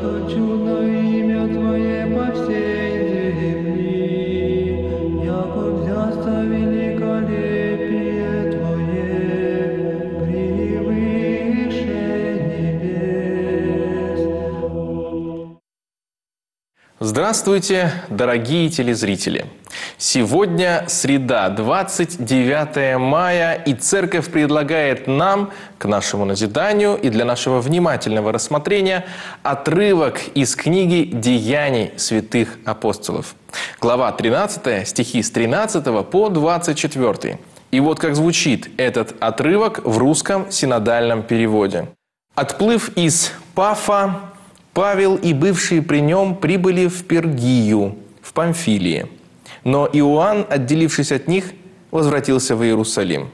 что чудно имя Твое по всей земли, яко взяться великолепие Твое превыше небес. Здравствуйте, дорогие телезрители! Сегодня среда, 29 мая, и Церковь предлагает нам, к нашему назиданию и для нашего внимательного рассмотрения, отрывок из книги «Деяний святых апостолов». Глава 13, стихи с 13 по 24. И вот как звучит этот отрывок в русском синодальном переводе. «Отплыв из Пафа, Павел и бывшие при нем прибыли в Пергию, в Памфилии. Но Иоанн, отделившись от них, возвратился в Иерусалим.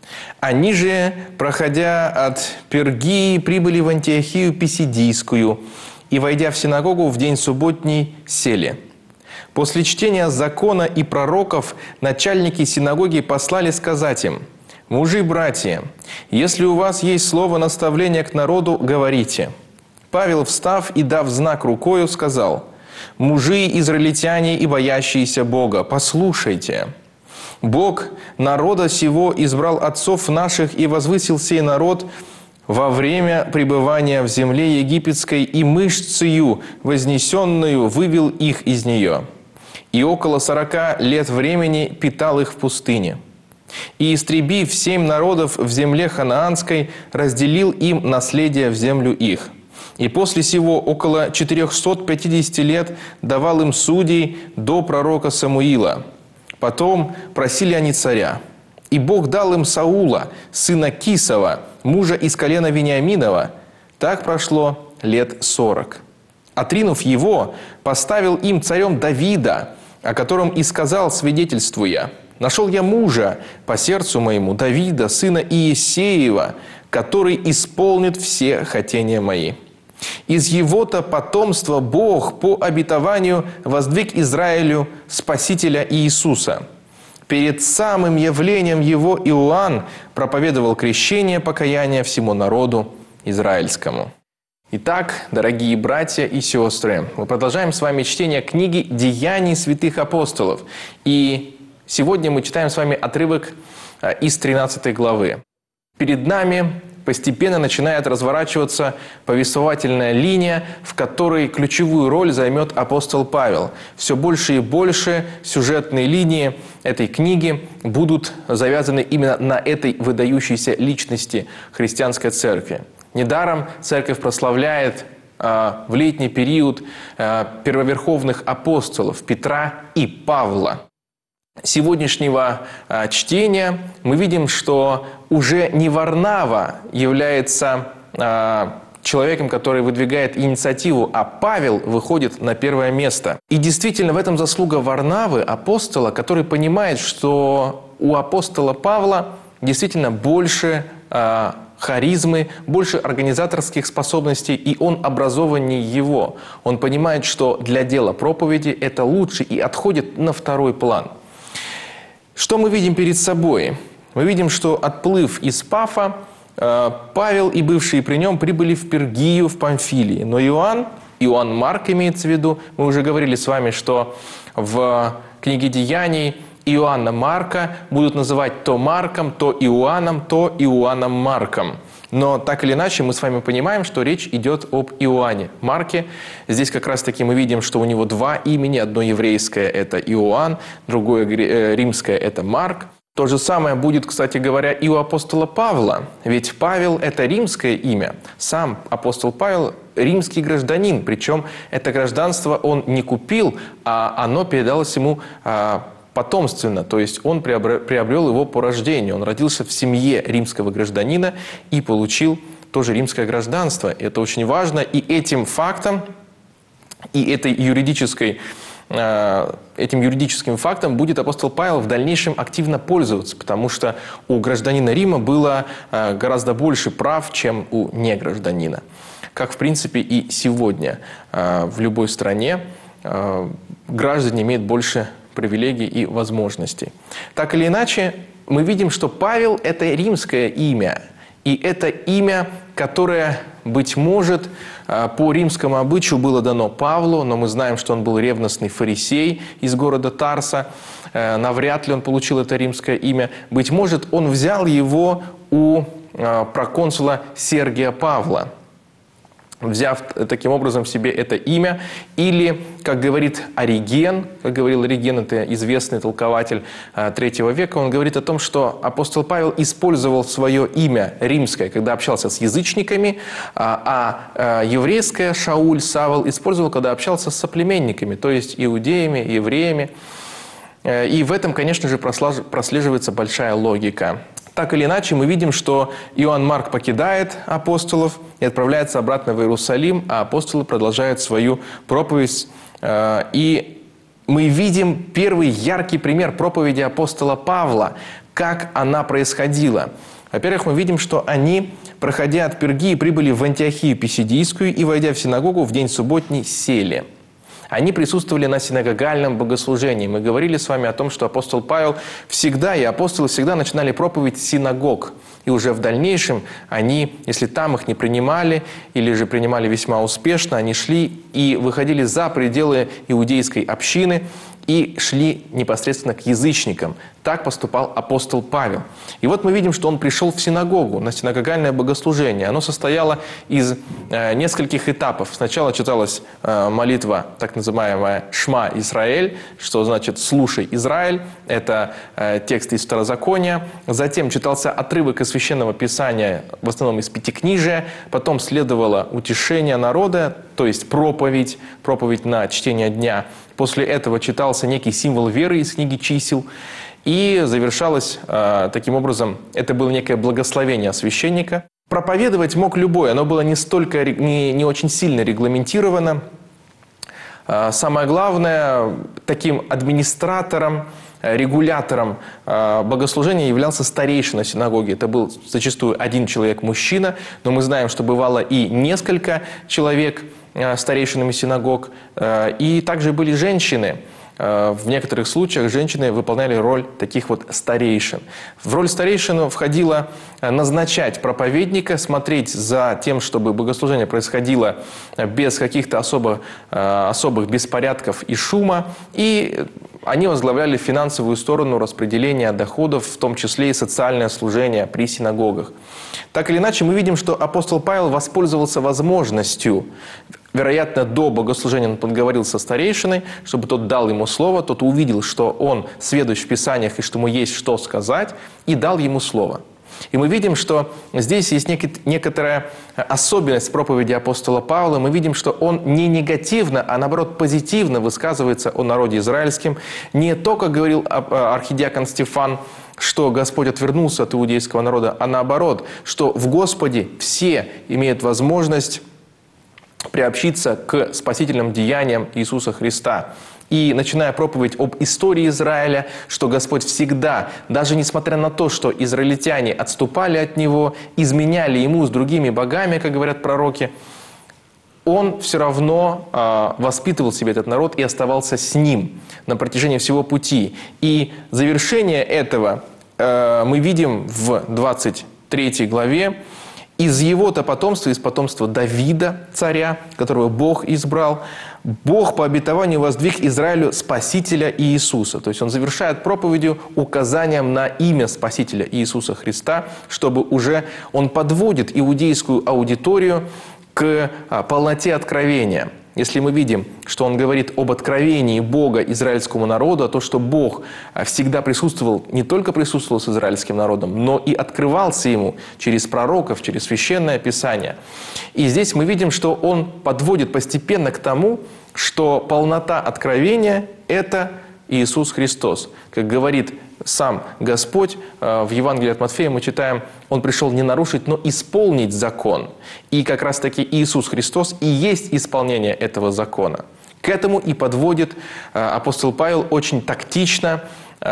Они же, проходя от Пергии, прибыли в Антиохию Писидийскую и, войдя в синагогу в день субботний, сели. После чтения закона и пророков начальники синагоги послали сказать им: «Мужи, братья, если у вас есть слово наставления к народу, говорите». Павел, встав и дав знак рукою, сказал: «Мужи, израильтяне и боящиеся Бога, послушайте. Бог народа сего избрал отцов наших и возвысил сей народ во время пребывания в земле египетской, и мышцею вознесенную вывел их из нее. И около 40 лет времени питал их в пустыне. И, истребив 7 народов в земле ханаанской, разделил им наследие в землю их. И после сего около 450 лет давал им судей до пророка Самуила. Потом просили они царя. И Бог дал им Саула, сына Кисова, мужа из колена Вениаминова. Так прошло лет 40. Отринув его, поставил им царем Давида, о котором и сказал, свидетельствуя: «Нашел я мужа по сердцу моему, Давида, сына Иессеева, который исполнит все хотения мои». Из его-то потомства Бог по обетованию воздвиг Израилю Спасителя Иисуса. Перед самым явлением его Иоанн проповедовал крещение покаяния всему народу израильскому. Итак, дорогие братья и сестры, мы продолжаем с вами чтение книги «Деяний святых апостолов». И сегодня мы читаем с вами отрывок из 13 главы. Перед нами постепенно начинает разворачиваться повествовательная линия, в которой ключевую роль займет апостол Павел. Все больше и больше сюжетные линии этой книги будут завязаны именно на этой выдающейся личности христианской церкви. Недаром церковь прославляет в летний период первоверховных апостолов Петра и Павла. Сегодняшнего чтения мы видим, что уже не Варнава является человеком, который выдвигает инициативу, а Павел выходит на первое место. И действительно, в этом заслуга Варнавы, апостола, который понимает, что у апостола Павла действительно больше харизмы, больше организаторских способностей, и он образованнее его. Он понимает, что для дела проповеди это лучше и отходит на второй план. Что мы видим перед собой? Мы видим, что, отплыв из Пафа, Павел и бывшие при нем прибыли в Пергию, в Памфилии. Но Иоанн Марк имеется в виду, мы уже говорили с вами, что в книге «Деяний» Иоанна Марка будут называть то Марком, то Иоанном, то Иоанном Марком. Но так или иначе мы с вами понимаем, что речь идет об Иоанне Марке. Здесь как раз-таки мы видим, что у него 2 имени. Одно еврейское – это Иоанн, другое римское – это Марк. То же самое будет, кстати говоря, и у апостола Павла. Ведь Павел – это римское имя. Сам апостол Павел – римский гражданин. Причем это гражданство он не купил, а оно передалось ему потомственно, то есть он приобрел его по рождению. Он родился в семье римского гражданина и получил тоже римское гражданство. Это очень важно. И этим фактом, и этим юридическим фактом будет апостол Павел в дальнейшем активно пользоваться, потому что у гражданина Рима было гораздо больше прав, чем у негражданина. Как, в принципе, и сегодня в любой стране граждане имеют больше привилегий и возможностей. Так или иначе, мы видим, что Павел – это римское имя. И это имя, которое, быть может, по римскому обычаю было дано Павлу, но мы знаем, что он был ревностный фарисей из города Тарса. Навряд ли он получил это римское имя. Быть может, он взял его у проконсула Сергия Павла, взяв таким образом себе это имя. Или, как говорит Ориген, как говорил Ориген, это известный толкователь III века, он говорит о том, что апостол Павел использовал свое имя римское, когда общался с язычниками, а еврейское Шауль, Савл использовал, когда общался с соплеменниками, то есть иудеями, евреями. И в этом, конечно же, прослеживается большая логика. Так или иначе, мы видим, что Иоанн Марк покидает апостолов и отправляется обратно в Иерусалим, а апостолы продолжают свою проповедь. И мы видим первый яркий пример проповеди апостола Павла, как она происходила. Во-первых, мы видим, что они, проходя от Пергии, прибыли в Антиохию Писидийскую и, войдя в синагогу, в день субботний сели. Они присутствовали на синагогальном богослужении. Мы говорили с вами о том, что апостол Павел всегда, и апостолы всегда начинали проповедь с синагог. И уже в дальнейшем они, если там их не принимали, или же принимали весьма успешно, они шли и выходили за пределы иудейской общины и шли непосредственно к язычникам. Так поступал апостол Павел. И вот мы видим, что он пришел в синагогу, на синагогальное богослужение. Оно состояло из нескольких этапов. Сначала читалась молитва, так называемая «Шма Исраэль», что значит «Слушай, Израиль». Это текст из Второзакония. Затем читался отрывок из Священного Писания, в основном из Пятикнижия. Потом следовало утешение народа, то есть проповедь на чтение дня. После этого читался некий символ веры из книги «Чисел». И завершалось таким образом, это было некое благословение священника. Проповедовать мог любой, оно было не очень сильно регламентировано. Самое главное, таким администратором, регулятором богослужения являлся старейшина синагоги. Это был зачастую один человек-мужчина, но мы знаем, что бывало и несколько человек старейшинами синагог, и также были женщины. В некоторых случаях женщины выполняли роль таких вот старейшин. В роль старейшин входило назначать проповедника, смотреть за тем, чтобы богослужение происходило без каких-то особых беспорядков и шума. И они возглавляли финансовую сторону распределения доходов, в том числе и социальное служение при синагогах. Так или иначе, мы видим, что апостол Павел воспользовался возможностью. Вероятно, до богослужения он поговорил со старейшиной, чтобы тот дал ему слово, тот увидел, что он сведущ в Писаниях и что ему есть что сказать, и дал ему слово. И мы видим, что здесь есть некоторая особенность проповеди апостола Павла. Мы видим, что он не негативно, а наоборот позитивно высказывается о народе израильском. Не то, как говорил архидиакон Стефан, что Господь отвернулся от иудейского народа, а наоборот, что в Господе все имеют возможность приобщиться к спасительным деяниям Иисуса Христа. И начиная проповедь об истории Израиля, что Господь всегда, даже несмотря на то, что израильтяне отступали от Него, изменяли Ему с другими богами, как говорят пророки, Он все равно воспитывал себе этот народ и оставался с ним на протяжении всего пути. И завершение этого мы видим в 23 главе. Из его-то потомства, из потомства Давида, царя, которого Бог избрал, Бог по обетованию воздвиг Израилю Спасителя Иисуса. То есть он завершает проповедью указанием на имя Спасителя Иисуса Христа, чтобы уже он подводит иудейскую аудиторию к полноте откровения. Если мы видим, что он говорит об откровении Бога израильскому народу, то, что Бог всегда присутствовал, не только присутствовал с израильским народом, но и открывался ему через пророков, через Священное Писание. И здесь мы видим, что он подводит постепенно к тому, что полнота откровения – это Иисус Христос. Как говорит сам Господь, в Евангелии от Матфея мы читаем, Он пришел не нарушить, но исполнить закон. И как раз-таки Иисус Христос и есть исполнение этого закона. К этому и подводит апостол Павел очень тактично,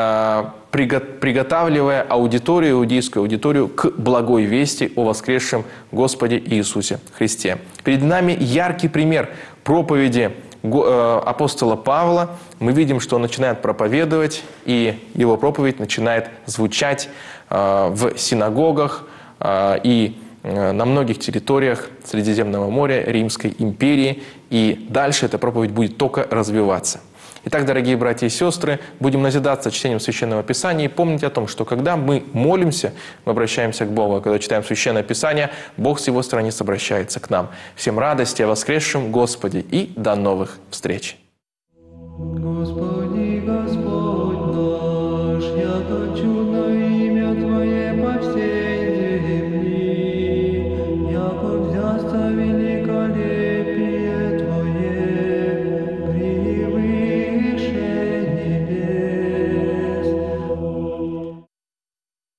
приготавливая аудиторию, иудейскую аудиторию к благой вести о воскресшем Господе Иисусе Христе. Перед нами яркий пример проповеди апостола Павла. Мы видим, что он начинает проповедовать, и его проповедь начинает звучать в синагогах, и на многих территориях Средиземного моря, Римской империи. И дальше эта проповедь будет только развиваться. Итак, дорогие братья и сестры, будем назидаться чтением Священного Писания и помнить о том, что когда мы молимся, мы обращаемся к Богу, а когда читаем Священное Писание, Бог с Его страниц обращается к нам. Всем радости о воскресшем Господе и до новых встреч!